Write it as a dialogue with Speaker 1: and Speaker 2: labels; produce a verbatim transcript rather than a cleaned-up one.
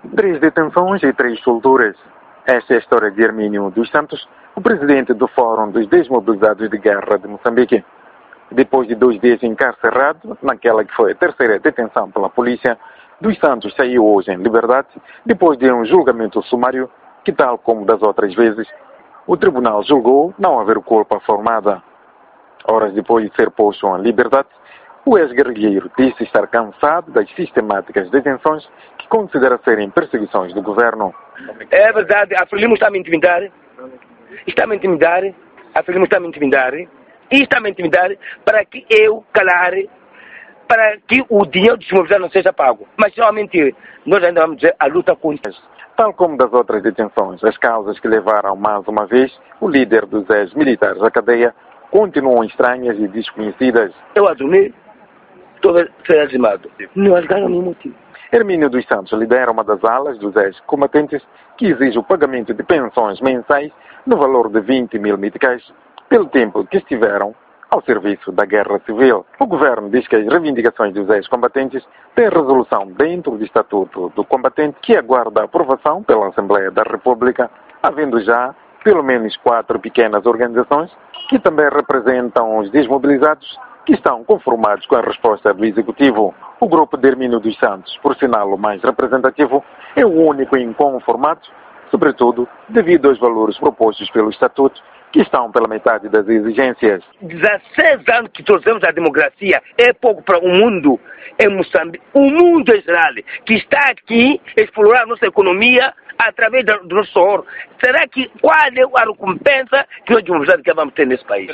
Speaker 1: Três detenções e três solturas. Esta é a história de Hermínio dos Santos, o presidente do Fórum dos Desmobilizados de Guerra de Moçambique. Depois de dois dias encarcerado, naquela que foi a terceira detenção pela polícia, dos Santos saiu hoje em liberdade, depois de um julgamento sumário que, tal como das outras vezes, o tribunal julgou não haver culpa formada. Horas depois de ser posto em liberdade, o ex-guerrilheiro disse estar cansado das sistemáticas detenções que considera serem perseguições do governo.
Speaker 2: É verdade, a Frelimo está a me intimidar, está a me intimidar, a Frelimo está a me intimidar, e está a me intimidar para que eu calar, para que o dinheiro desmobilizado não seja pago. Mas não é mentira, nós ainda vamos dizer a luta contra isso.
Speaker 1: Tal como das outras detenções, as causas que levaram mais uma vez o líder dos ex-militares à cadeia continuam estranhas e desconhecidas.
Speaker 2: Eu assumi, estou a ser azimado. Não ajudaram nenhum motivo.
Speaker 1: Hermínio dos Santos lidera uma das alas dos ex-combatentes que exige o pagamento de pensões mensais no valor de vinte mil meticais pelo tempo que estiveram ao serviço da Guerra Civil. O governo diz que as reivindicações dos ex-combatentes têm resolução dentro do Estatuto do Combatente que aguarda a aprovação pela Assembleia da República, havendo já pelo menos quatro pequenas organizações que também representam os desmobilizados que estão conformados com a resposta do Executivo. O grupo de Hermínio dos Santos, por sinal o mais representativo, é o único inconformado, sobretudo devido aos valores propostos pelo Estatuto, que estão pela metade das exigências.
Speaker 2: dezesseis anos que trouxemos a democracia é pouco para o mundo em Moçambique, o mundo em geral, que está aqui a explorar a nossa economia através do nosso ouro. Será que qual é a recompensa que nós vamos ter nesse país?